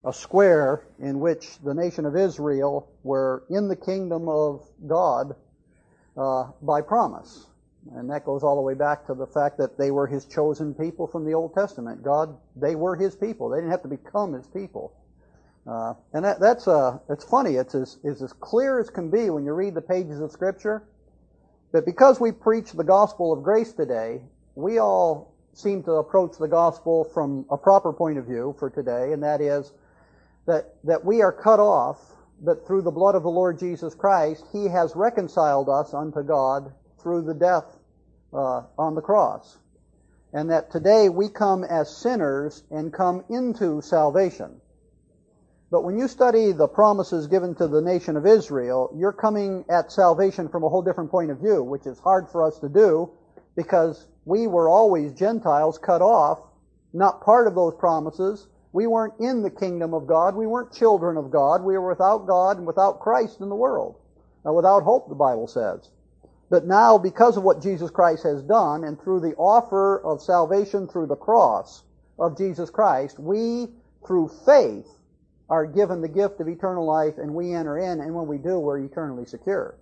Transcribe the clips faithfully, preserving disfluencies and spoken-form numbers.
a square in which the nation of Israel were in the kingdom of God uh, by promise. And that goes all the way back to the fact that they were His chosen people from the Old Testament. God, they were His people. They didn't have to become His people. Uh, and that, that's uh, it's funny. It's as, it's as clear as can be when you read the pages of Scripture. That because we preach the gospel of grace today, we all seem to approach the gospel from a proper point of view for today, and that is that, that we are cut off, but through the blood of the Lord Jesus Christ, He has reconciled us unto God through the death uh, on the cross. And that today we come as sinners and come into salvation. But when you study the promises given to the nation of Israel, you're coming at salvation from a whole different point of view, which is hard for us to do because we were always Gentiles cut off, not part of those promises. We weren't in the kingdom of God. We weren't children of God. We were without God and without Christ in the world. Now, without hope, the Bible says. But now, because of what Jesus Christ has done, and through the offer of salvation through the cross of Jesus Christ, we, through faith, are given the gift of eternal life, and we enter in, and when we do, we're eternally secure.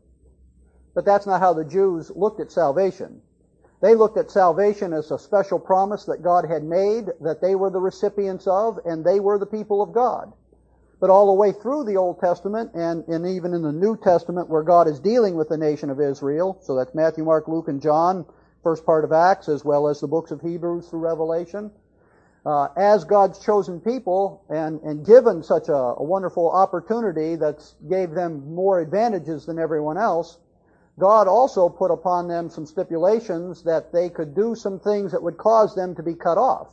But that's not how the Jews looked at salvation. They looked at salvation as a special promise that God had made, that they were the recipients of, and they were the people of God. But all the way through the Old Testament, and, and even in the New Testament, where God is dealing with the nation of Israel, so that's Matthew, Mark, Luke, and John, first part of Acts, as well as the books of Hebrews through Revelation, Uh, as God's chosen people and, and given such a, a wonderful opportunity that gave them more advantages than everyone else, God also put upon them some stipulations that they could do some things that would cause them to be cut off.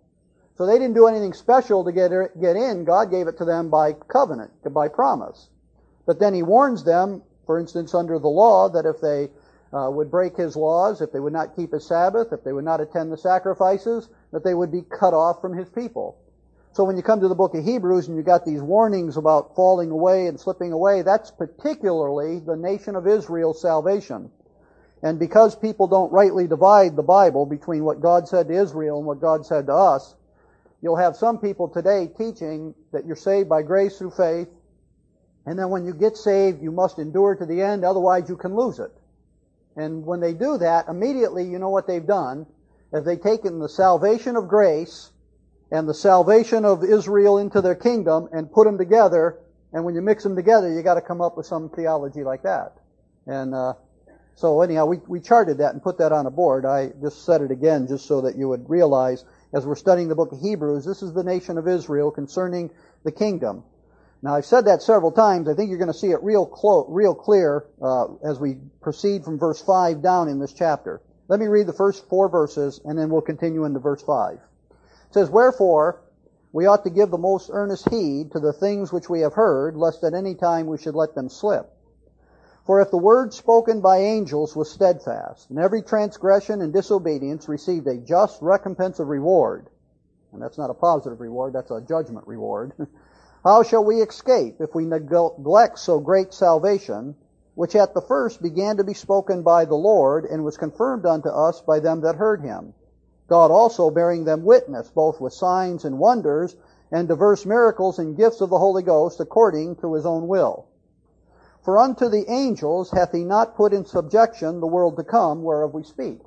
So they didn't do anything special to get, get in. God gave it to them by covenant, by promise. But then He warns them, for instance, under the law, that if they Uh, would break His laws, if they would not keep His Sabbath, if they would not attend the sacrifices, that they would be cut off from His people. So when you come to the book of Hebrews and you got these warnings about falling away and slipping away, that's particularly the nation of Israel's salvation. And because people don't rightly divide the Bible between what God said to Israel and what God said to us, you'll have some people today teaching that you're saved by grace through faith, and then when you get saved, you must endure to the end, otherwise you can lose it. And when they do that, immediately you know what they've done, is they've taken the salvation of grace and the salvation of Israel into their kingdom and put them together, and when you mix them together, you got to come up with some theology like that. And uh, so anyhow, we, we charted that and put that on a board. I just said it again just so that you would realize, as we're studying the book of Hebrews, this is the nation of Israel concerning the kingdom. Now, I've said that several times. I think you're going to see it real clo- real clear uh, as we proceed from verse five down in this chapter. Let me read the first four verses, and then we'll continue into verse five. It says, "Wherefore we ought to give the most earnest heed to the things which we have heard, lest at any time we should let them slip. For if the word spoken by angels was steadfast, and every transgression and disobedience received a just recompense of reward," and that's not a positive reward, that's a judgment reward, "how shall we escape if we neglect so great salvation, which at the first began to be spoken by the Lord, and was confirmed unto us by them that heard Him? God also bearing them witness, both with signs and wonders, and diverse miracles and gifts of the Holy Ghost, according to His own will. For unto the angels hath He not put in subjection the world to come, whereof we speak."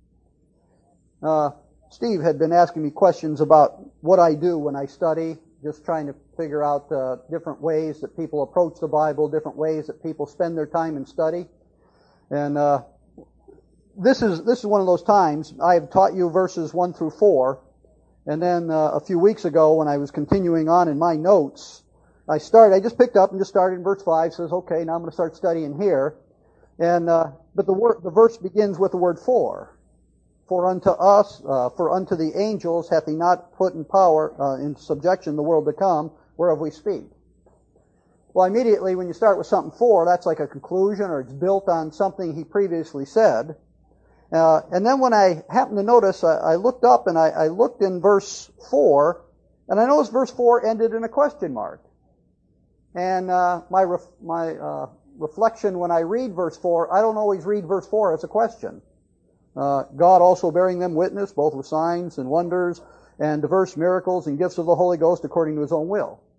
Uh, Steve had been asking me questions about what I do when I study, just trying to figure out uh, different ways that people approach the Bible, different ways that people spend their time in study. And uh, this is this is one of those times. I have taught you verses one through four, and then uh, a few weeks ago when I was continuing on in my notes, I started. I just picked up and just started in verse five. Says, okay, now I'm going to start studying here. And uh, but the word, the verse begins with the word "for." For unto us, uh, for unto the angels hath He not put in power, uh, in subjection the world to come, whereof we speak. Well, immediately when you start with something "for," that's like a conclusion, or it's built on something He previously said. Uh, and then when I happened to notice, I, I looked up and I, I looked in verse four, and I noticed verse four ended in a question mark. And uh, my ref, my uh, reflection when I read verse four, I don't always read verse four as a question. Uh, God also bearing them witness, both with signs and wonders, and diverse miracles and gifts of the Holy Ghost according to His own will.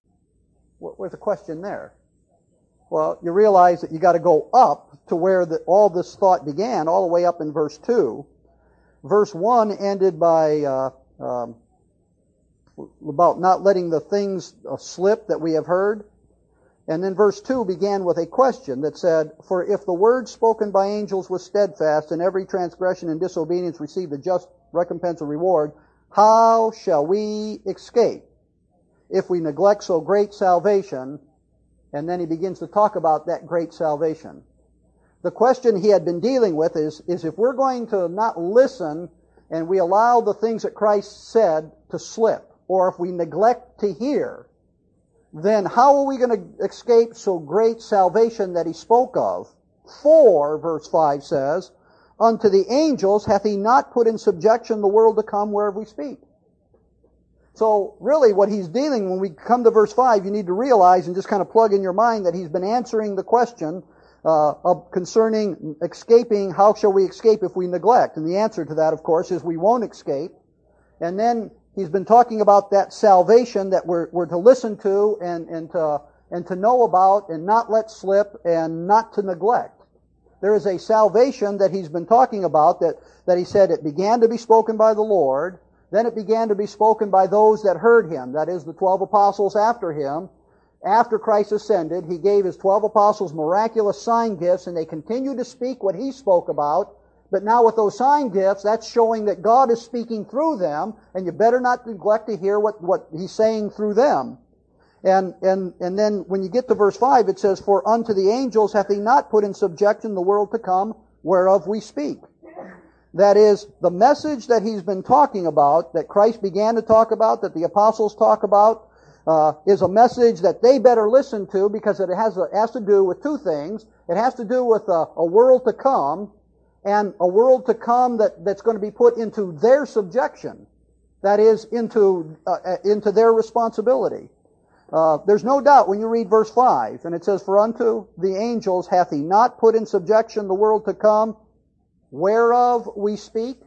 What was the question there? Well, you realize that you got to go up to where the, all this thought began, all the way up in verse two. Verse one ended by uh, um, about not letting the things uh, slip that we have heard. And then verse two began with a question that said, "For if the word spoken by angels was steadfast, and every transgression and disobedience received the just recompense or reward, how shall we escape if we neglect so great salvation?" And then he begins to talk about that great salvation. The question he had been dealing with is, is if we're going to not listen and we allow the things that Christ said to slip, or if we neglect to hear, then how are we going to escape so great salvation that he spoke of? For, verse five says, "Unto the angels hath he not put in subjection the world to come whereof we speak." So really what he's dealing, when we come to verse five, you need to realize and just kind of plug in your mind that he's been answering the question uh, of concerning escaping, how shall we escape if we neglect? And the answer to that, of course, is we won't escape. And then he's been talking about that salvation that we're, we're to listen to and, and, to, and to know about and not let slip and not to neglect. There is a salvation that he's been talking about that, that he said it began to be spoken by the Lord. Then it began to be spoken by those that heard him, that is, the twelve apostles after him. After Christ ascended, he gave his twelve apostles miraculous sign gifts, and they continued to speak what he spoke about. But now with those sign gifts, that's showing that God is speaking through them, and you better not neglect to hear what, what he's saying through them. And, and, and then when you get to verse five, it says, "For unto the angels hath he not put in subjection the world to come, whereof we speak." That is, the message that he's been talking about, that Christ began to talk about, that the apostles talk about, uh, is a message that they better listen to, because it has, a, has to do with two things. It has to do with a, a world to come, and a world to come that, that's going to be put into their subjection. That is, into, uh, into their responsibility. Uh, there's no doubt when you read verse five, and it says, "For unto the angels hath he not put in subjection the world to come, whereof we speak."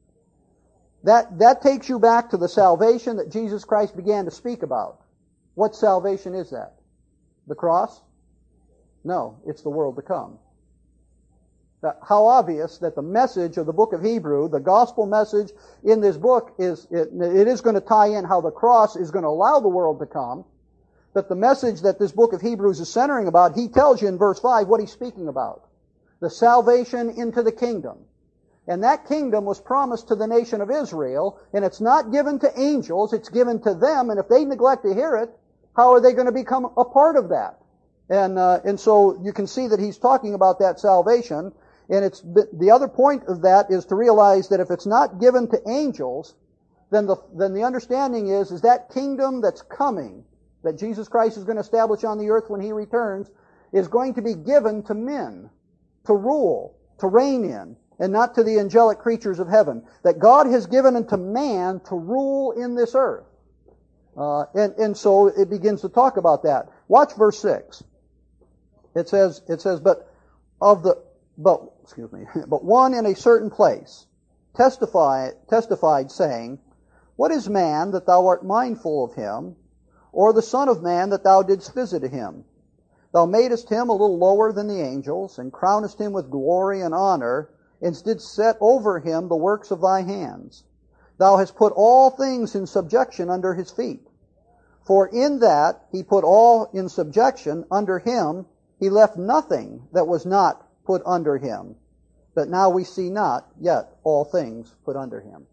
That, that takes you back to the salvation that Jesus Christ began to speak about. What salvation is that? The cross? No, it's the world to come. That, how obvious that the message of the book of Hebrew, the gospel message in this book, is it, it is going to tie in how the cross is going to allow the world to come. But the message that this book of Hebrews is centering about, he tells you in verse five what he's speaking about. The salvation into the kingdom. And that kingdom was promised to the nation of Israel, and it's not given to angels, it's given to them, and if they neglect to hear it, how are they going to become a part of that? And uh, and so you can see that he's talking about that salvation, and it's the other point of that is to realize that if it's not given to angels, then the then the understanding is is that kingdom that's coming, that Jesus Christ is going to establish on the earth when he returns, is going to be given to men, to rule, to reign in, and not to the angelic creatures of heaven. That God has given unto man to rule in this earth. Uh, and, and so it begins to talk about that. Watch verse six. It says, it says, but of the, but, excuse me, but one in a certain place testify, testified, saying, "What is man that thou art mindful of him, or the son of man that thou didst visit him? Thou madest him a little lower than the angels, and crownest him with glory and honor, and didst set over him the works of thy hands. Thou hast put all things in subjection under his feet. For in that he put all in subjection under him, he left nothing that was not put under him. But now we see not yet all things put under him."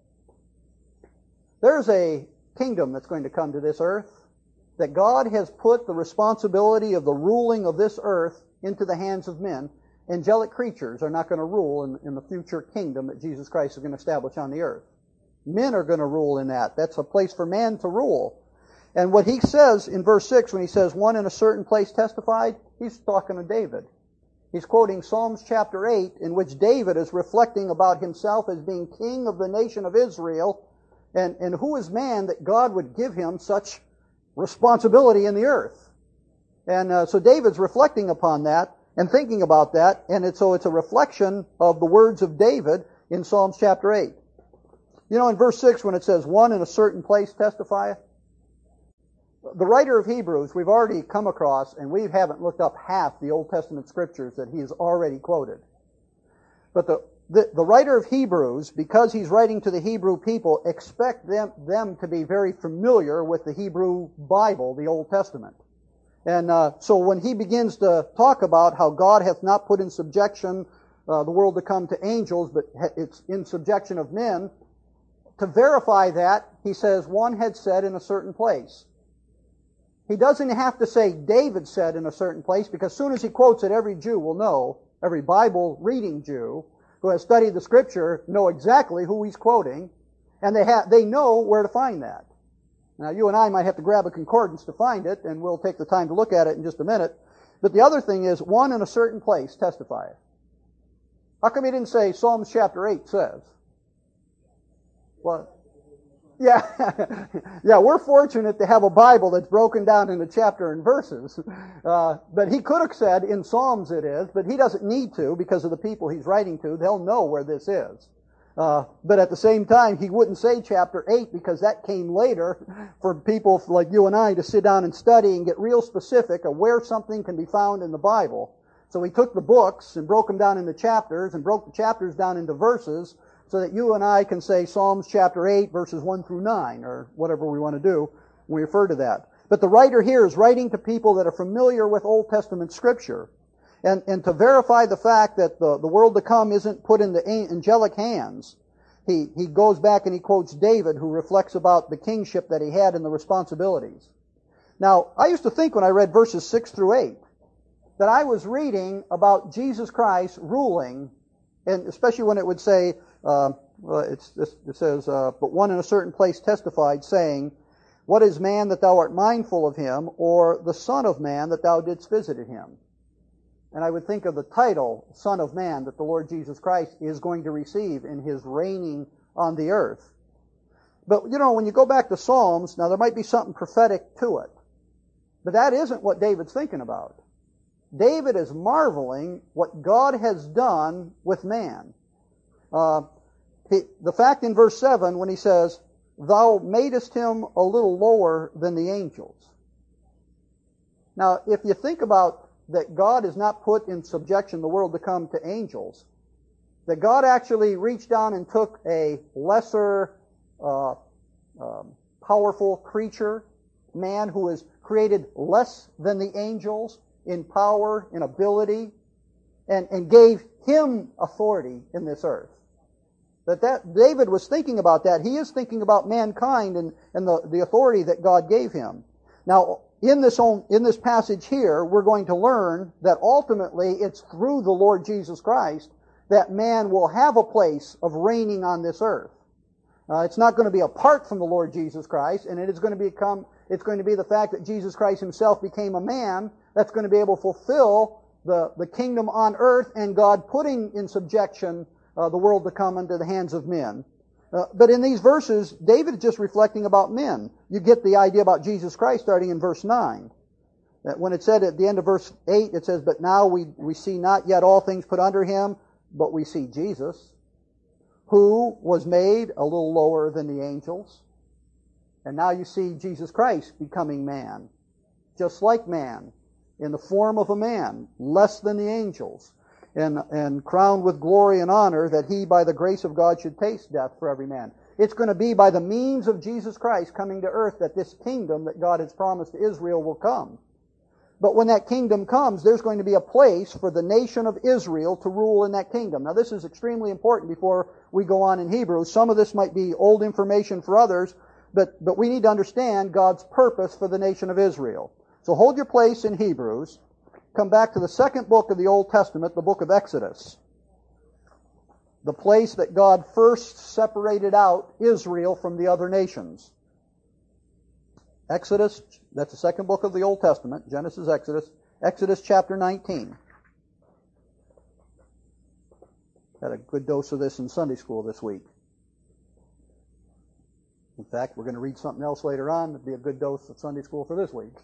There's a kingdom that's going to come to this earth, that God has put the responsibility of the ruling of this earth into the hands of men. Angelic creatures are not going to rule in, in the future kingdom that Jesus Christ is going to establish on the earth. Men are going to rule in that. That's a place for man to rule. And what he says in verse six, when he says, "One in a certain place testified," he's talking to David. He's quoting Psalms chapter eight, in which David is reflecting about himself as being king of the nation of Israel. And, and who is man that God would give him such responsibility in the earth? And uh, so David's reflecting upon that and thinking about that, and it's, so it's a reflection of the words of David in Psalms chapter eight. You know, in verse six, when it says, "One in a certain place testifieth," the writer of Hebrews, we've already come across, and we haven't looked up half the Old Testament scriptures that he has already quoted. But the, the, the writer of Hebrews, because he's writing to the Hebrew people, expect them, them to be very familiar with the Hebrew Bible, the Old Testament. And uh, so when he begins to talk about how God hath not put in subjection uh, the world to come to angels, but it's in subjection of men, to verify that, he says, one had said in a certain place. He doesn't have to say David said in a certain place, because as soon as he quotes it, every Jew will know, every Bible-reading Jew who has studied the Scripture know exactly who he's quoting, and they have they know where to find that. Now, you and I might have to grab a concordance to find it, and we'll take the time to look at it in just a minute. But the other thing is, one in a certain place testifieth. How come he didn't say Psalms chapter eight says? Well, yeah, yeah, we're fortunate to have a Bible that's broken down into chapter and verses. Uh, but he could have said in Psalms it is, but he doesn't need to because of the people he's writing to. They'll know where this is. Uh, but at the same time, he wouldn't say chapter eight because that came later for people like you and I to sit down and study and get real specific of where something can be found in the Bible. So he took the books and broke them down into chapters and broke the chapters down into verses so that you and I can say Psalms chapter eight verses one through nine or whatever we want to do when we refer to that. But the writer here is writing to people that are familiar with Old Testament Scripture. And, and to verify the fact that the, the world to come isn't put in the angelic hands, he, he goes back and he quotes David, who reflects about the kingship that he had and the responsibilities. Now, I used to think when I read verses six through eight that I was reading about Jesus Christ ruling, and especially when it would say, uh, well, it's, it says, uh, but one in a certain place testified, saying, what is man that thou art mindful of him, or the Son of Man that thou didst visit him? And I would think of the title, Son of Man, that the Lord Jesus Christ is going to receive in His reigning on the earth. But, you know, when you go back to Psalms, now there might be something prophetic to it. But that isn't what David's thinking about. David is marveling what God has done with man. Uh, he, the fact in verse seven when he says, thou madest him a little lower than the angels. Now, if you think about that God has not put in subjection the world to come to angels, that God actually reached down and took a lesser, uh, um, powerful creature, man who is created less than the angels in power, in ability, and, and gave him authority in this earth. That, that David was thinking about that. He is thinking about mankind and, and the, the authority that God gave him. Now, In this, own, in this passage here, we're going to learn that ultimately it's through the Lord Jesus Christ that man will have a place of reigning on this earth. Uh, it's not going to be apart from the Lord Jesus Christ, and it is going to become, it's going to be the fact that Jesus Christ Himself became a man that's going to be able to fulfill the, the kingdom on earth and God putting in subjection uh, the world to come into the hands of men. Uh, but in these verses, David is just reflecting about men. You get the idea about Jesus Christ starting in verse nine. That when it said at the end of verse eight, it says, but now we, we see not yet all things put under Him, but we see Jesus, who was made a little lower than the angels. And now you see Jesus Christ becoming man, just like man, in the form of a man, less than the angels. And, and crowned with glory and honor, that He, by the grace of God, should taste death for every man. It's going to be by the means of Jesus Christ coming to earth that this kingdom that God has promised to Israel will come. But when that kingdom comes, there's going to be a place for the nation of Israel to rule in that kingdom. Now, this is extremely important before we go on in Hebrews. Some of this might be old information for others, but, but we need to understand God's purpose for the nation of Israel. So hold your place in Hebrews. Come back to the second book of the Old Testament, the book of Exodus. The place that God first separated out Israel from the other nations. Exodus, that's the second book of the Old Testament, Genesis, Exodus. Exodus chapter nineteen. Had a good dose of this in Sunday school this week. In fact, we're going to read something else later on. It'll be a good dose of Sunday school for this week.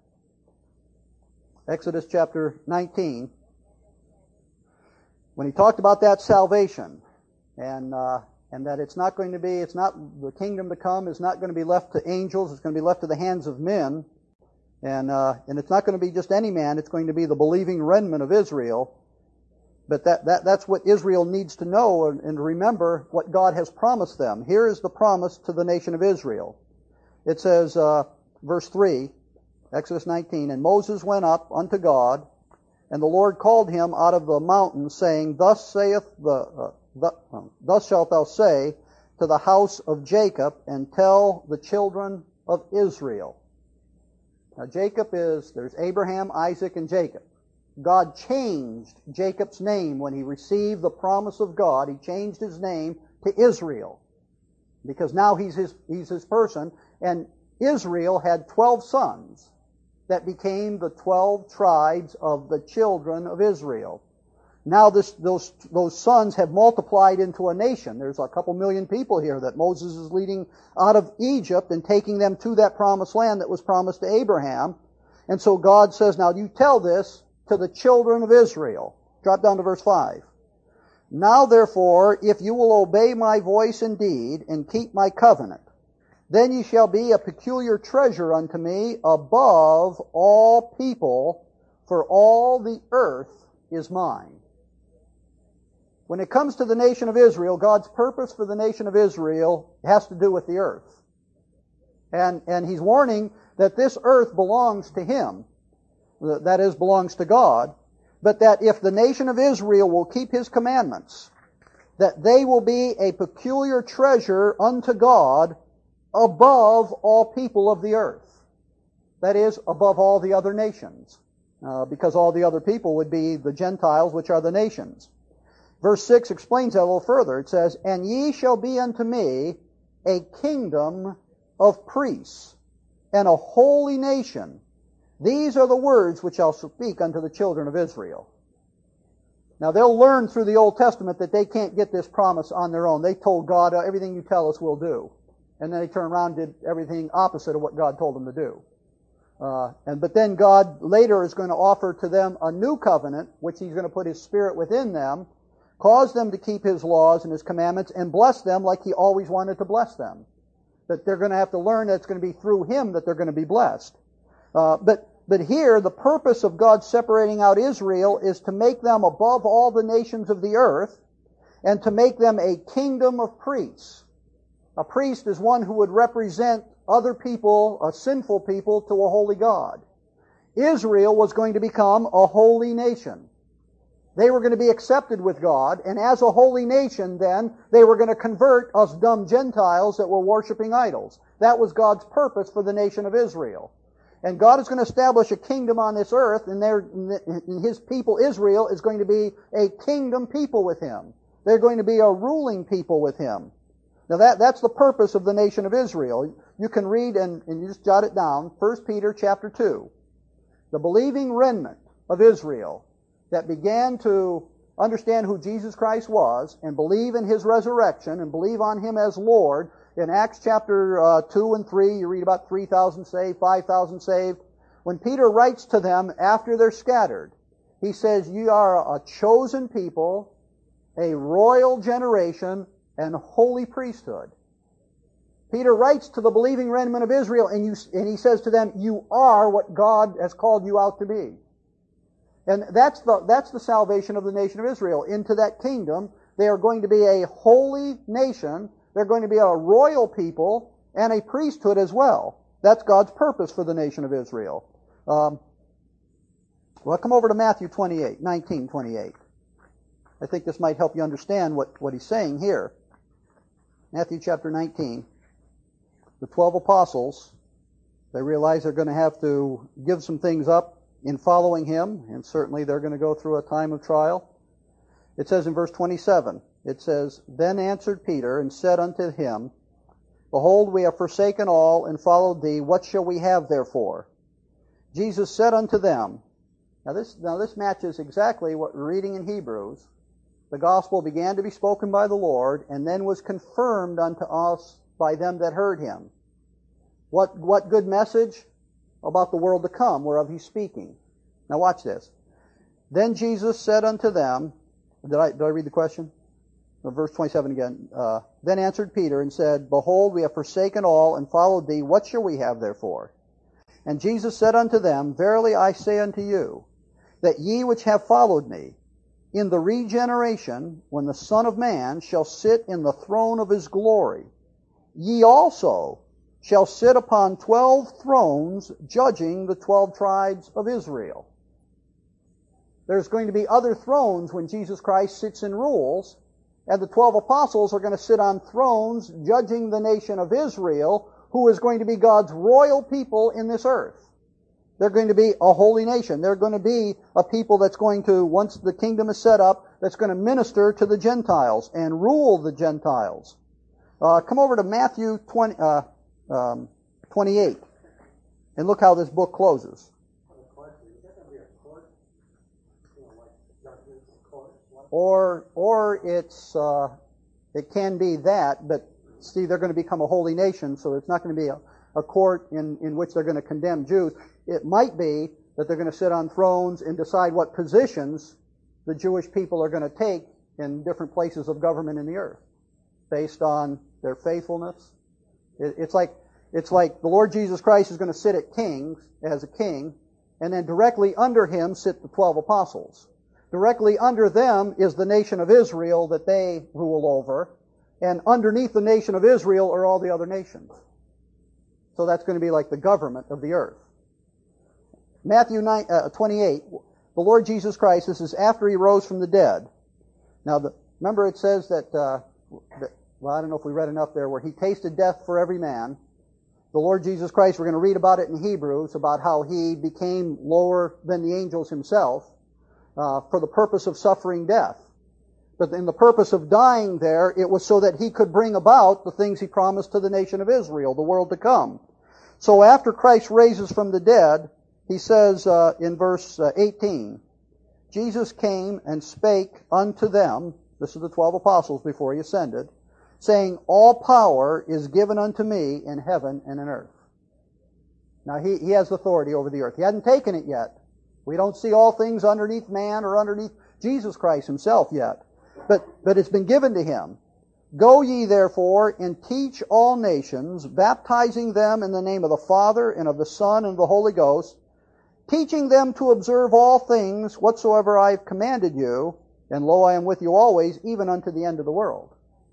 Exodus chapter nineteen, when he talked about that salvation, and uh, and that it's not going to be, it's not, the kingdom to come is not going to be left to angels, it's going to be left to the hands of men, and uh, and it's not going to be just any man, it's going to be the believing remnant of Israel. But that, that that's what Israel needs to know and, and remember what God has promised them. Here is the promise to the nation of Israel. It says, uh, verse three, Exodus nineteen, "And Moses went up unto God, and the Lord called him out of the mountain, saying, Thus saith the, uh, the uh, thus shalt thou say to the house of Jacob, and tell the children of Israel." Now Jacob is, there's Abraham, Isaac, and Jacob. God changed Jacob's name when he received the promise of God. He changed his name to Israel, because now he's his, he's his person. And Israel had twelve sons that became the twelve tribes of the children of Israel. Now this, those, those sons have multiplied into a nation. There's a couple million people here that Moses is leading out of Egypt and taking them to that promised land that was promised to Abraham. And so God says, now you tell this to the children of Israel. Drop down to verse five. "Now therefore, if you will obey my voice indeed, and keep my covenant, then ye shall be a peculiar treasure unto me above all people, for all the earth is mine." When it comes to the nation of Israel, God's purpose for the nation of Israel has to do with the earth. And, and He's warning that this earth belongs to Him. That is, belongs to God, but that if the nation of Israel will keep His commandments, that they will be a peculiar treasure unto God above all people of the earth. That is, above all the other nations, uh, because all the other people would be the Gentiles, which are the nations. Verse six explains that a little further. It says, "And ye shall be unto me a kingdom of priests, and a holy nation. These are the words which I'll speak unto the children of Israel." Now they'll learn through the Old Testament that they can't get this promise on their own. They told God, everything you tell us we'll do. And then they turned around and did everything opposite of what God told them to do. Uh, and But then God later is going to offer to them a new covenant, which He's going to put His Spirit within them, cause them to keep His laws and His commandments, and bless them like He always wanted to bless them. But they're going to have to learn that it's going to be through Him that they're going to be blessed. Uh, but but here, the purpose of God separating out Israel is to make them above all the nations of the earth, and to make them a kingdom of priests. A priest is one who would represent other people, a sinful people, to a holy God. Israel was going to become a holy nation. They were going to be accepted with God, and as a holy nation then, they were going to convert us dumb Gentiles that were worshiping idols. That was God's purpose for the nation of Israel. And God is going to establish a kingdom on this earth, and, and His people, Israel, is going to be a kingdom people with Him. They're going to be a ruling people with Him. Now that, that's the purpose of the nation of Israel. You can read, and, and you just jot it down, First Peter chapter two. The believing remnant of Israel that began to understand who Jesus Christ was, and believe in His resurrection, and believe on Him as Lord. In Acts chapter uh, two and three, you read about three thousand saved, five thousand saved. When Peter writes to them after they're scattered, he says, "You are a chosen people, a royal generation, and holy priesthood." Peter writes to the believing remnant of Israel, and, you, and he says to them, "You are what God has called you out to be." And that's the, that's the salvation of the nation of Israel. Into that kingdom, they are going to be a holy nation. They're going to be a royal people and a priesthood as well. That's God's purpose for the nation of Israel. Um, well, come over to Matthew twenty-eight, nineteen, twenty-eight. I think this might help you understand what, what he's saying here. Matthew chapter nineteen. The twelve apostles, they realize they're going to have to give some things up in following Him, and certainly they're going to go through a time of trial. It says in verse twenty-seven, it says, "Then answered Peter and said unto him, Behold, we have forsaken all and followed thee. What shall we have therefore? Jesus said unto them," now this, now this matches exactly what we're reading in Hebrews. The gospel began to be spoken by the Lord, and then was confirmed unto us by them that heard Him. What, what good message? About the world to come, whereof He's speaking. Now watch this. "Then Jesus said unto them," did I, did I read the question? verse twenty-seven again. Uh, then answered Peter and said, Behold, we have forsaken all and followed thee. What shall we have therefore? And Jesus said unto them, Verily I say unto you, that ye which have followed me, in the regeneration, when the Son of Man shall sit in the throne of his glory, ye also shall sit upon twelve thrones, judging the twelve tribes of Israel. There's going to be other thrones when Jesus Christ sits and rules, and the twelve apostles are going to sit on thrones, judging the nation of Israel, who is going to be God's royal people in this earth. They're going to be a holy nation. They're going to be a people that's going to, once the kingdom is set up, that's going to minister to the Gentiles and rule the Gentiles. Uh, come over to Matthew twenty, uh, um, twenty-eight, and look how this book closes. Or, or it's, uh, it can be that, but see, they're going to become a holy nation, so it's not going to be a, a court in, in which they're going to condemn Jews. It might be that they're going to sit on thrones and decide what positions the Jewish people are going to take in different places of government in the earth, based on their faithfulness. It, it's like it's like the Lord Jesus Christ is going to sit at kings as a king, and then directly under him sit the twelve apostles. Directly under them is the nation of Israel that they rule over, and underneath the nation of Israel are all the other nations. So that's going to be like the government of the earth. Matthew twenty-eight, the Lord Jesus Christ, this is after he rose from the dead. Now, the, remember it says that, uh, that, well, I don't know if we read enough there, where he tasted death for every man. The Lord Jesus Christ, we're going to read about it in Hebrews, about how he became lower than the angels himself uh, for the purpose of suffering death. But in the purpose of dying there, it was so that he could bring about the things he promised to the nation of Israel, the world to come. So after Christ raises from the dead, he says uh, in verse uh, eighteen, Jesus came and spake unto them, this is the twelve apostles before he ascended, saying, All power is given unto me in heaven and in earth. Now he, he has authority over the earth. He hadn't taken it yet. We don't see all things underneath man or underneath Jesus Christ himself yet. But, but it's been given to him. Go ye therefore and teach all nations, baptizing them in the name of the Father and of the Son and of the Holy Ghost, teaching them to observe all things whatsoever I have commanded you, and lo, I am with you always, even unto the end of the world.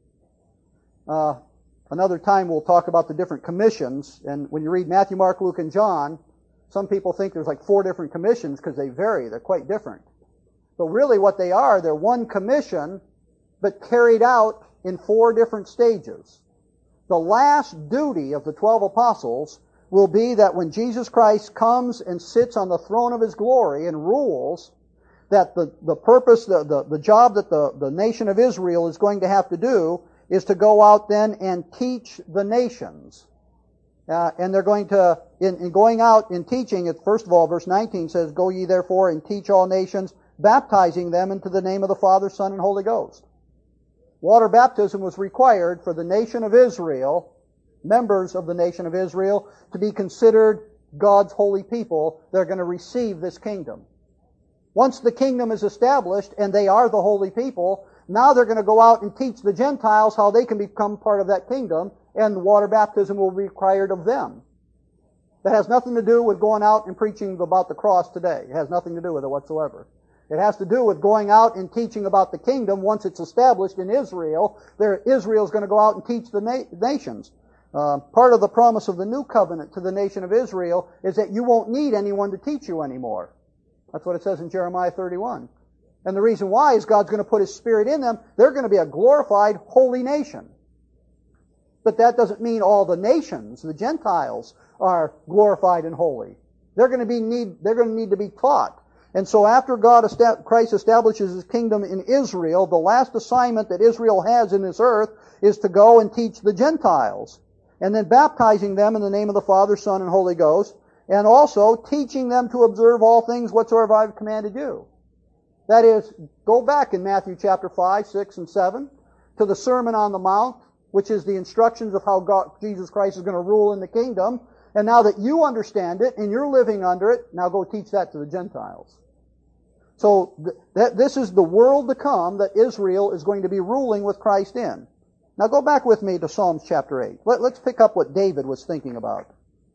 Uh, another time we'll talk about the different commissions, and when you read Matthew, Mark, Luke, and John, some people think there's like four different commissions because they vary. They're quite different. But really what they are, they're one commission, but carried out in four different stages. The last duty of the twelve apostles will be that when Jesus Christ comes and sits on the throne of his glory and rules, that the, the purpose, the, the, the job that the, the nation of Israel is going to have to do is to go out then and teach the nations. Uh, and they're going to, in, in going out and teaching, it, first of all, verse nineteen says, Go ye therefore and teach all nations, baptizing them into the name of the Father, Son, and Holy Ghost. Water baptism was required for the nation of Israel, members of the nation of Israel, to be considered God's holy people. They're going to receive this kingdom. Once the kingdom is established and they are the holy people, now they're going to go out and teach the Gentiles how they can become part of that kingdom, and water baptism will be required of them. That has nothing to do with going out and preaching about the cross today. It has nothing to do with it whatsoever. It has to do with going out and teaching about the kingdom once it's established in Israel. There, Israel is going to go out and teach the na- nations. Uh, part of the promise of the new covenant to the nation of Israel is that you won't need anyone to teach you anymore. That's what it says in Jeremiah thirty-one. And the reason why is God's going to put His Spirit in them. They're going to be a glorified, holy nation. But that doesn't mean all the nations, the Gentiles, are glorified and holy. They're going to be need, they're going to need to be taught. And so after God, Christ establishes His kingdom in Israel, the last assignment that Israel has in this earth is to go and teach the Gentiles. And then baptizing them in the name of the Father, Son, and Holy Ghost, and also teaching them to observe all things whatsoever I have commanded you. That is, go back in Matthew chapter five, six, and seven to the Sermon on the Mount, which is the instructions of how God, Jesus Christ is going to rule in the kingdom. And now that you understand it and you're living under it, now go teach that to the Gentiles. So th- that this is the world to come that Israel is going to be ruling with Christ in. Now go back with me to Psalms chapter eight. Let, let's pick up what David was thinking about.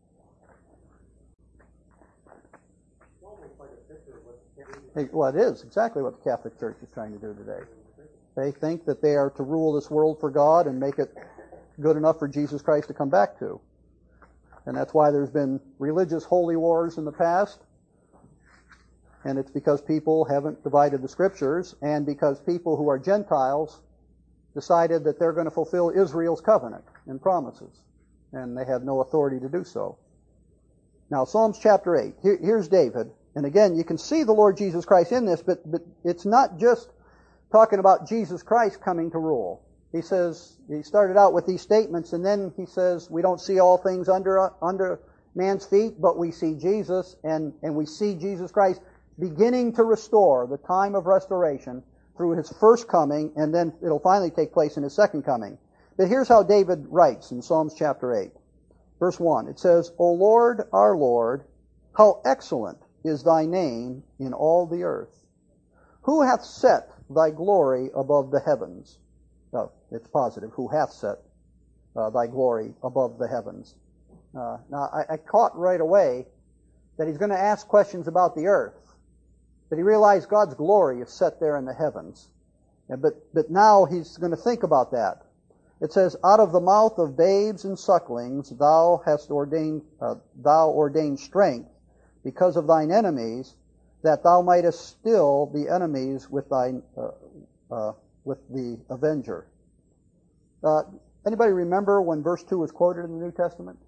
Hey, well, it is exactly what the Catholic Church is trying to do today. They think that they are to rule this world for God and make it good enough for Jesus Christ to come back to. And that's why there's been religious holy wars in the past. And it's because people haven't divided the Scriptures, and because people who are Gentiles decided that they're going to fulfill Israel's covenant and promises. And they have no authority to do so. Now, Psalms chapter eight. Here, here's David. And again, you can see the Lord Jesus Christ in this, but, but it's not just talking about Jesus Christ coming to rule. He says, he started out with these statements, and then he says, we don't see all things under under man's feet, but we see Jesus, and, and we see Jesus Christ beginning to restore the time of restoration through his first coming, and then it'll finally take place in his second coming. But here's how David writes in Psalms chapter eight. Verse one, it says, O Lord, our Lord, how excellent is thy name in all the earth. Who hath set thy glory above the heavens? No, it's positive. Who hath set uh, thy glory above the heavens? Uh, now, I, I caught right away that he's going to ask questions about the earth. But he realized God's glory is set there in the heavens. And, but, but now he's going to think about that. It says, out of the mouth of babes and sucklings thou hast ordained, uh, thou ordained strength because of thine enemies, that thou mightest still the enemies with thine, uh, uh, with the avenger. Uh, anybody remember when verse two was quoted in the New Testament?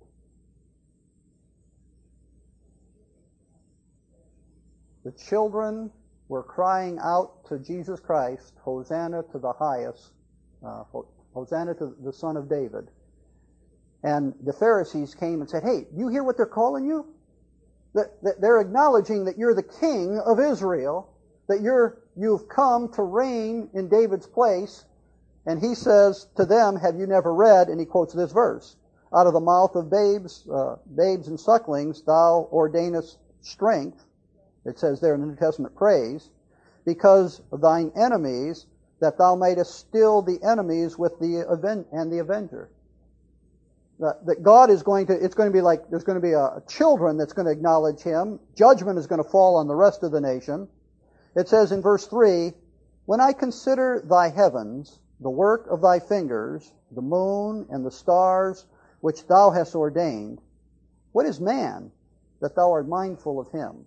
The children were crying out to Jesus Christ, Hosanna to the highest, uh, Hosanna to the Son of David. And the Pharisees came and said, hey, you hear what they're calling you? They're acknowledging that you're the king of Israel, that you're, you've come to reign in David's place. And he says to them, have you never read, and he quotes this verse, out of the mouth of babes, uh, babes and sucklings, thou ordainest strength. It says there in the New Testament, praise, because of thine enemies, that thou mightest still the enemies with the aven- and the avenger. That, that God is going to, it's going to be like, there's going to be a, a children that's going to acknowledge him. Judgment is going to fall on the rest of the nation. It says in verse three, when I consider thy heavens, the work of thy fingers, the moon and the stars, which thou hast ordained, what is man that thou art mindful of him?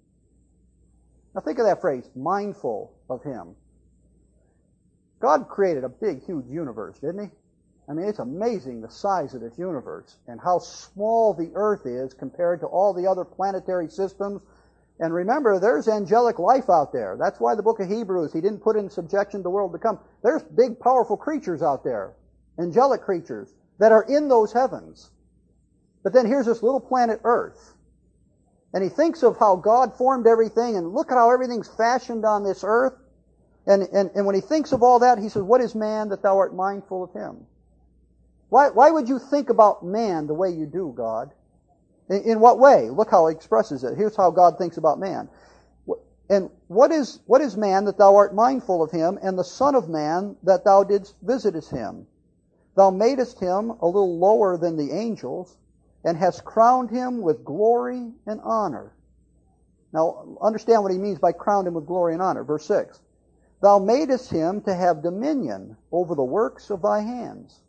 Now think of that phrase, mindful of him. God created a big, huge universe, didn't he? I mean, it's amazing the size of this universe and how small the earth is compared to all the other planetary systems. And remember, there's angelic life out there. That's why the book of Hebrews, he didn't put in subjection the world to come. There's big, powerful creatures out there, angelic creatures, that are in those heavens. But then here's this little planet Earth. And he thinks of how God formed everything, and look at how everything's fashioned on this earth. And, and, and when he thinks of all that, he says, what is man that thou art mindful of him? Why, why would you think about man the way you do, God? In, in what way? Look how he expresses it. Here's how God thinks about man. And what is, what is man that thou art mindful of him, and the son of man that thou didst visit him? Thou madest him a little lower than the angels, and hast crowned him with glory and honor. Now, understand what he means by crowned him with glory and honor. Verse six. Thou madest him to have dominion over the works of thy hands.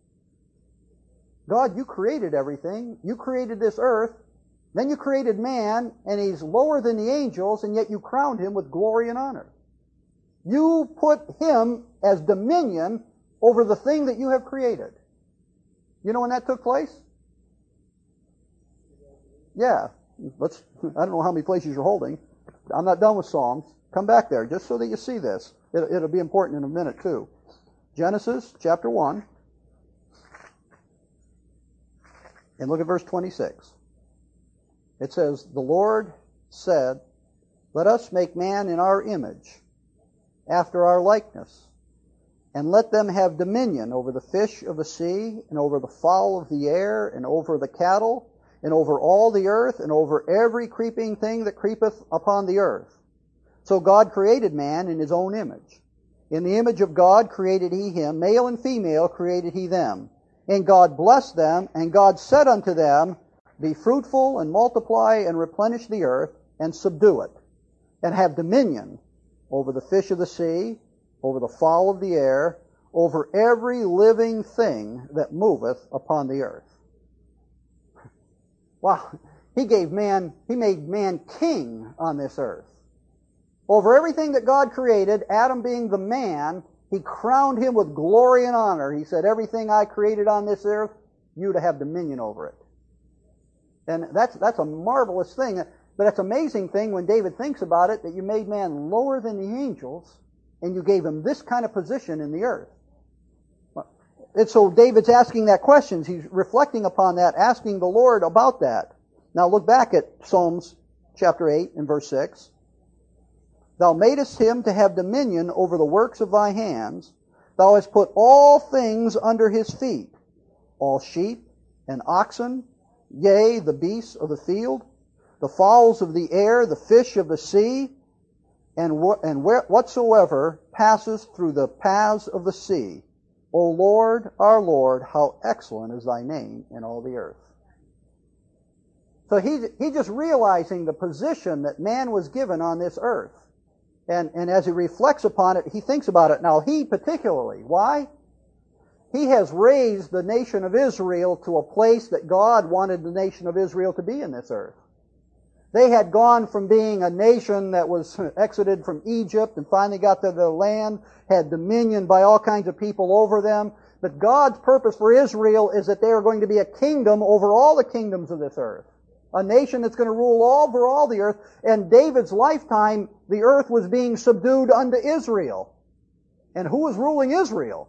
God, you created everything. You created this earth. Then you created man, and he's lower than the angels, and yet you crowned him with glory and honor. You put him as dominion over the thing that you have created. You know when that took place? Yeah. Let's, I don't know how many places you're holding. I'm not done with Psalms. Come back there just so that you see this. It, it'll be important in a minute too. Genesis chapter one. And look at verse twenty-six. It says, the Lord said, let us make man in our image, after our likeness, and let them have dominion over the fish of the sea, and over the fowl of the air, and over the cattle, and over all the earth, and over every creeping thing that creepeth upon the earth. So God created man in his own image. In the image of God created he him, male and female created he them. And God blessed them, and God said unto them, Be fruitful, and multiply, and replenish the earth, and subdue it, and have dominion over the fish of the sea, over the fowl of the air, over every living thing that moveth upon the earth. Wow, he gave man, he made man king on this earth. Over everything that God created, Adam being the man, he crowned him with glory and honor. He said, everything I created on this earth, you to have dominion over it. And that's that's a marvelous thing. But it's an amazing thing when David thinks about it, that you made man lower than the angels, and you gave him this kind of position in the earth. And so David's asking that question. He's reflecting upon that, asking the Lord about that. Now look back at Psalms chapter eight and verse six. Thou madest him to have dominion over the works of thy hands. Thou hast put all things under his feet, all sheep and oxen, yea, the beasts of the field, the fowls of the air, the fish of the sea, and, wh- and where- whatsoever passes through the paths of the sea. O Lord, our Lord, how excellent is thy name in all the earth. So he's, he's just realizing the position that man was given on this earth. And, and as he reflects upon it, he thinks about it. Now, he particularly, why? He has raised the nation of Israel to a place that God wanted the nation of Israel to be in this earth. They had gone from being a nation that was exited from Egypt and finally got to the land, had dominion by all kinds of people over them. But God's purpose for Israel is that they are going to be a kingdom over all the kingdoms of this earth. A nation that's going to rule over all the earth. And David's lifetime, the earth was being subdued unto Israel. And who was ruling Israel?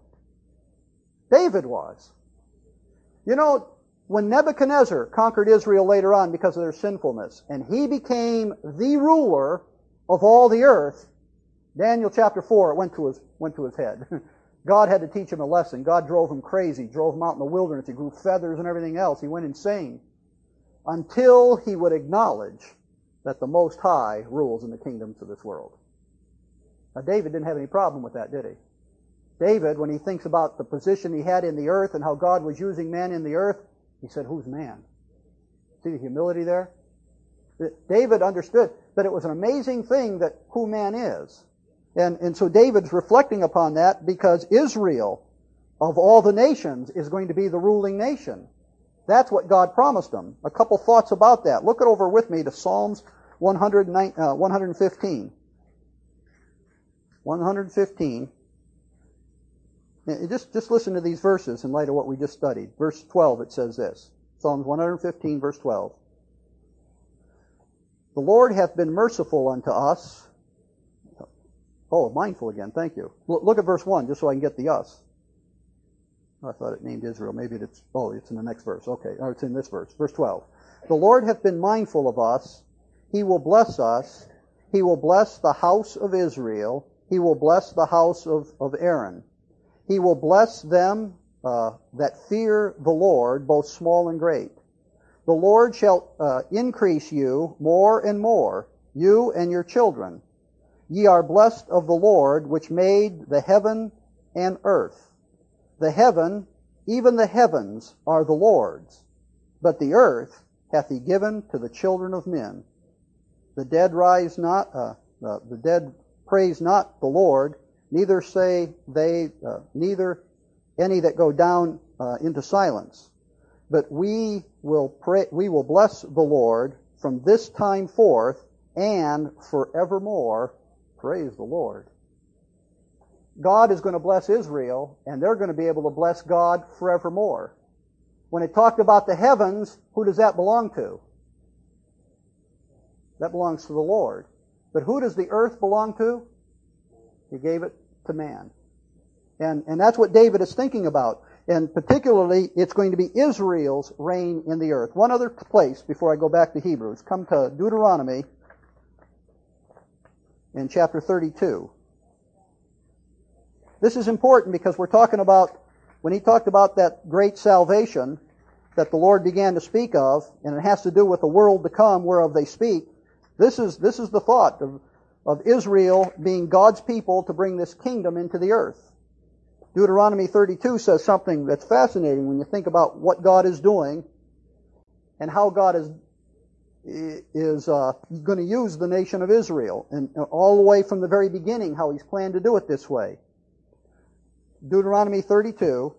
David was. You know, when Nebuchadnezzar conquered Israel later on because of their sinfulness, and he became the ruler of all the earth, Daniel chapter four, it went to his, went to his head. God had to teach him a lesson. God drove him crazy, drove him out in the wilderness. He grew feathers and everything else. He went insane. Until he would acknowledge that the Most High rules in the kingdoms of this world. Now, David didn't have any problem with that, did he? David, when he thinks about the position he had in the earth and how God was using man in the earth, he said, who's man? See the humility there? David understood that it was an amazing thing that who man is. And, and so David's reflecting upon that because Israel, of all the nations, is going to be the ruling nation. That's what God promised them. A couple thoughts about that. Look it over with me to Psalms one fifteen. one fifteen. Just, just listen to these verses in light of what we just studied. Verse twelve, it says this. Psalms one fifteen, verse twelve. The Lord hath been merciful unto us. Oh, mindful again, thank you. Look at verse one, just so I can get the us. I thought it named Israel. Maybe it's, oh, it's in the next verse. Okay, oh, it's in this verse. Verse twelve. The Lord hath been mindful of us. He will bless us. He will bless the house of Israel. He will bless the house of, of Aaron. He will bless them uh, that fear the Lord, both small and great. The Lord shall uh, increase you more and more, you and your children. Ye are blessed of the Lord, which made the heaven and earth. The heaven, even the heavens, are the Lord's, but the earth hath he given to the children of men. The dead rise not, uh, uh, the dead praise not the Lord, neither say they, uh, neither any that go down uh, into silence. But we will pray, we will bless the Lord from this time forth and forevermore. Praise the Lord. God is going to bless Israel, and they're going to be able to bless God forevermore. When it talked about the heavens, who does that belong to? That belongs to the Lord. But who does the earth belong to? He gave it to man. And, and that's what David is thinking about. And particularly, it's going to be Israel's reign in the earth. One other place before I go back to Hebrews. Come to Deuteronomy in chapter thirty-two. This is important because we're talking about, when he talked about that great salvation that the Lord began to speak of, and it has to do with the world to come whereof they speak, this is this is the thought of of Israel being God's people to bring this kingdom into the earth. Deuteronomy thirty-two says something that's fascinating when you think about what God is doing and how God is is uh, going to use the nation of Israel, and all the way from the very beginning how He's planned to do it this way. Deuteronomy thirty-two,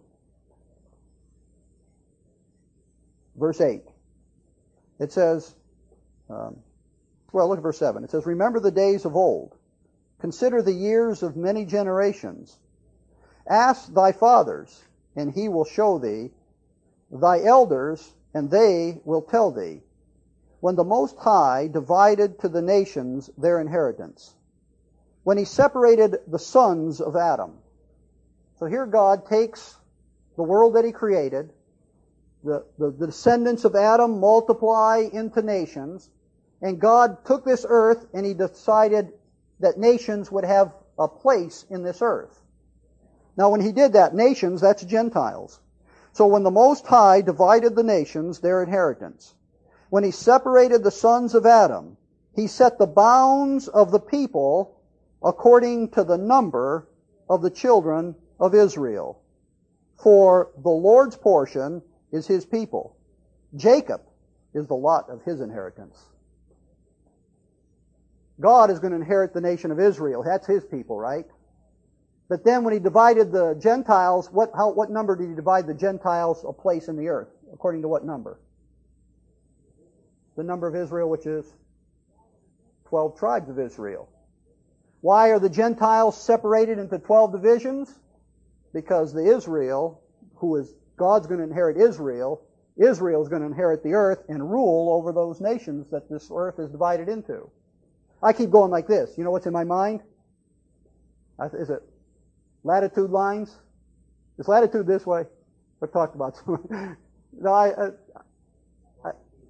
verse eight. It says, um, well, look at verse seven. It says, "Remember the days of old. Consider the years of many generations. Ask thy fathers, and he will show thee, thy elders, and they will tell thee, when the Most High divided to the nations their inheritance, when He separated the sons of Adam." So here God takes the world that He created, the, the, the descendants of Adam multiply into nations, and God took this earth and He decided that nations would have a place in this earth. Now when He did that, nations, that's Gentiles. So when the Most High divided the nations their inheritance, when He separated the sons of Adam, He set the bounds of the people according to the number of the children of Israel. For the Lord's portion is His people. Jacob is the lot of His inheritance. God is going to inherit the nation of Israel. That's His people, right? But then when He divided the Gentiles, what, how, what number did He divide the Gentiles a place in the earth? According to what number? The number of Israel, which is twelve tribes of Israel. Why are the Gentiles separated into twelve divisions? Because the Israel, who is God's going to inherit Israel, Israel is going to inherit the earth and rule over those nations that this earth is divided into. I keep going like this. You know what's in my mind? Is it latitude lines? Is latitude this way? I talked about some. No, I, I,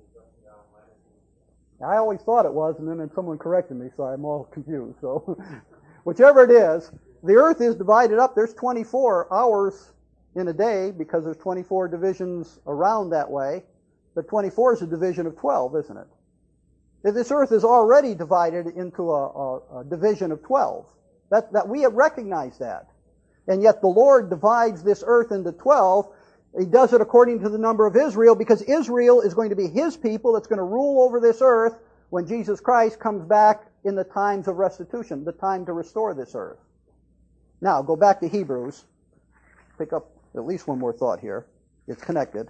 I always thought it was, and then someone corrected me, so I'm all confused. So, whichever it is, the earth is divided up. There's twenty-four hours in a day because there's twenty-four divisions around that way. But twenty-four is a division of twelve, isn't it? This earth is already divided into a, a, a division of twelve. That, that we have recognized that. And yet the Lord divides this earth into twelve. He does it according to the number of Israel, because Israel is going to be His people that's going to rule over this earth when Jesus Christ comes back in the times of restitution, the time to restore this earth. Now, go back to Hebrews. Pick up at least one more thought here. It's connected.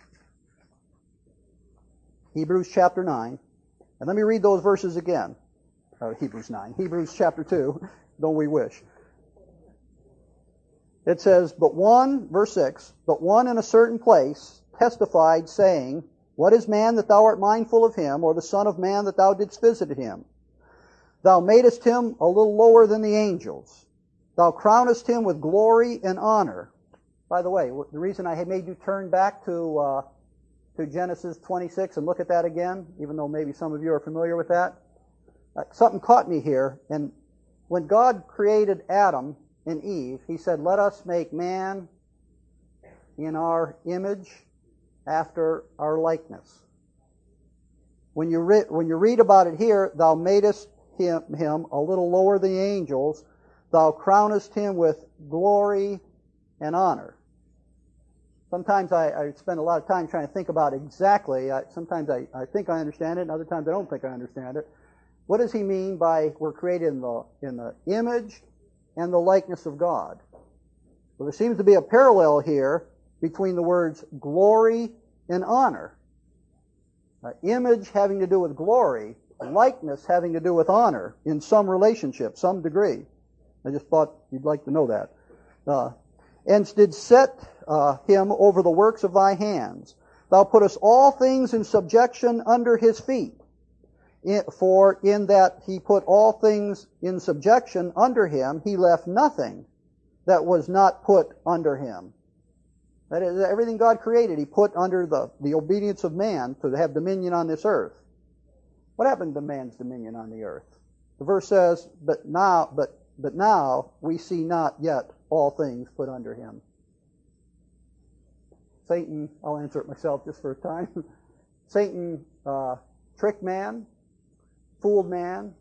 Hebrews chapter nine. And let me read those verses again. Uh, Hebrews nine. Hebrews chapter two. Don't we wish? It says, but one, verse six, but one in a certain place testified, saying, what is man that thou art mindful of him, or the son of man that thou didst visit him? Thou madest him a little lower than the angels. Thou crownest him with glory and honor. By the way, the reason I had made you turn back to uh, to Genesis twenty-six and look at that again, even though maybe some of you are familiar with that, uh, something caught me here. And when God created Adam and Eve, He said, let us make man in our image, after our likeness. When you, re- when you read about it here, thou madest him, him a little lower than the angels, thou crownest him with glory and honor. Sometimes I, I spend a lot of time trying to think about exactly, I, sometimes I, I think I understand it, and other times I don't think I understand it. What does He mean by we're created in the, in the image and the likeness of God? Well, there seems to be a parallel here between the words glory and honor. Uh, image having to do with glory, likeness having to do with honor in some relationship, some degree. I just thought you'd like to know that. Uh, and did set uh, him over the works of thy hands. Thou puttest all things in subjection under his feet. In, for in that he put all things in subjection under him, he left nothing that was not put under him. That is, everything God created, He put under the, the obedience of man to have dominion on this earth. What happened to man's dominion on the earth? The verse says, but now, but, but now we see not yet all things put under him. Satan, I'll answer it myself just for a time. Satan uh, tricked man, fooled man,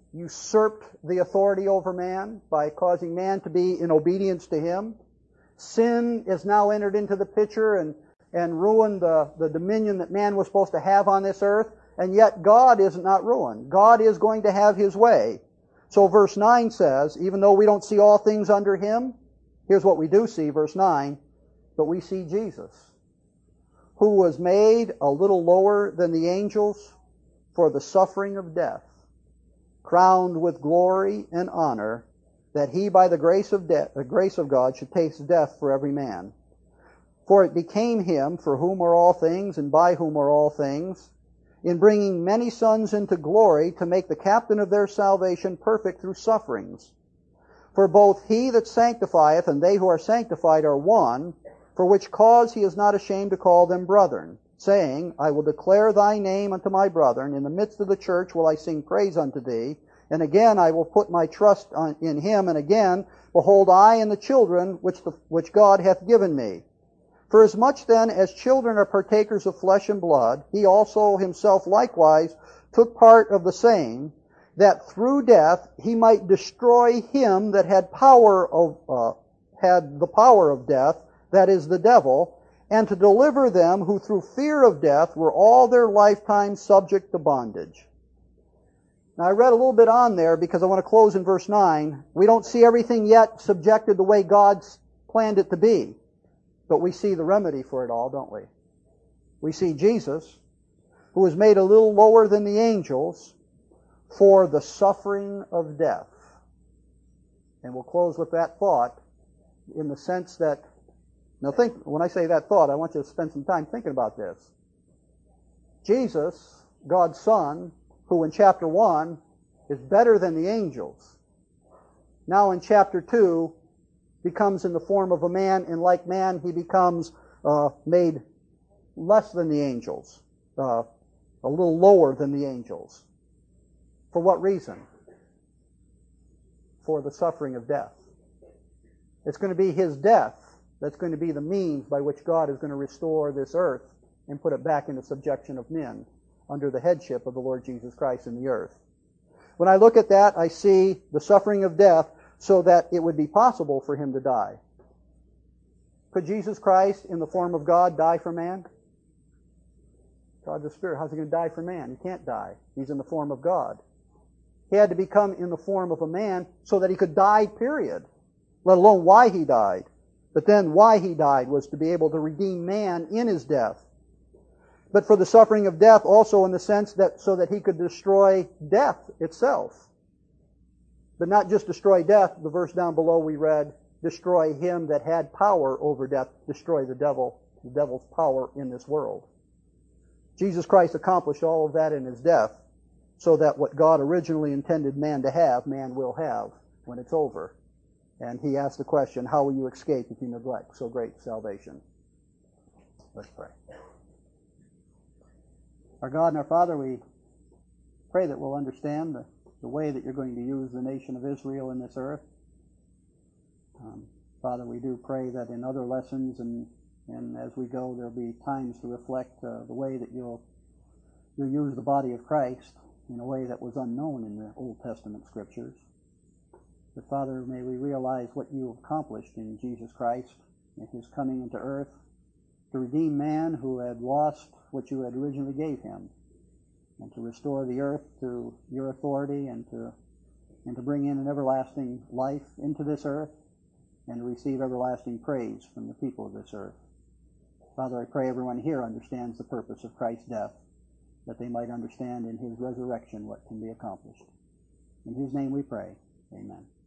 usurped the authority over man by causing man to be in obedience to him. Sin is now entered into the picture and, and ruined the, the dominion that man was supposed to have on this earth. And yet God is not ruined. God is going to have His way. So verse nine says, even though we don't see all things under Him, here's what we do see, verse nine, but we see Jesus, who was made a little lower than the angels for the suffering of death, crowned with glory and honor, that He by the grace of de- the grace of God should taste death for every man. For it became Him, for whom are all things, and by whom are all things, in bringing many sons into glory, to make the captain of their salvation perfect through sufferings. For both He that sanctifieth and they who are sanctified are one, for which cause He is not ashamed to call them brethren, saying, I will declare Thy name unto my brethren, in the midst of the church will I sing praise unto Thee, and again I will put my trust on, in Him, and again, behold, I and the children which, the, which God hath given me. For as much then as children are partakers of flesh and blood, He also Himself likewise took part of the same, that through death He might destroy him that had power of uh, had the power of death, that is the devil, and to deliver them who through fear of death were all their lifetime subject to bondage. Now I read a little bit on there because I want to close in verse nine. We don't see everything yet subjected the way God's planned it to be. But we see the remedy for it all, don't we? We see Jesus, who was made a little lower than the angels for the suffering of death. And we'll close with that thought in the sense that, now think, when I say that thought, I want you to spend some time thinking about this. Jesus, God's Son, who in chapter one is better than the angels, now in chapter two becomes in the form of a man, and like man he becomes uh, made less than the angels, uh, a little lower than the angels. For what reason? For the suffering of death. It's going to be His death that's going to be the means by which God is going to restore this earth and put it back into subjection of men under the headship of the Lord Jesus Christ in the earth. When I look at that, I see the suffering of death so that it would be possible for Him to die. Could Jesus Christ, in the form of God, die for man? God the Spirit, how's He going to die for man? He can't die. He's in the form of God. He had to become in the form of a man so that He could die, period. Let alone why He died. But then why He died was to be able to redeem man in His death. But for the suffering of death also in the sense that so that He could destroy death itself. But not just destroy death, the verse down below we read, destroy him that had power over death, destroy the devil, the devil's power in this world. Jesus Christ accomplished all of that in His death, so that what God originally intended man to have, man will have when it's over. And He asked the question, how will you escape if you neglect so great salvation? Let's pray. Our God and our Father, we pray that we'll understand the the way that You're going to use the nation of Israel in this earth. Um, Father, we do pray that in other lessons and, and as we go, there'll be times to reflect uh, the way that you'll, you'll use the body of Christ in a way that was unknown in the Old Testament Scriptures. But Father, may we realize what You accomplished in Jesus Christ, in His coming into earth, to redeem man who had lost what You had originally gave him, and to restore the earth to Your authority, and to and to bring in an everlasting life into this earth, and to receive everlasting praise from the people of this earth. Father, I pray everyone here understands the purpose of Christ's death, that they might understand in His resurrection what can be accomplished. In His name we pray. Amen.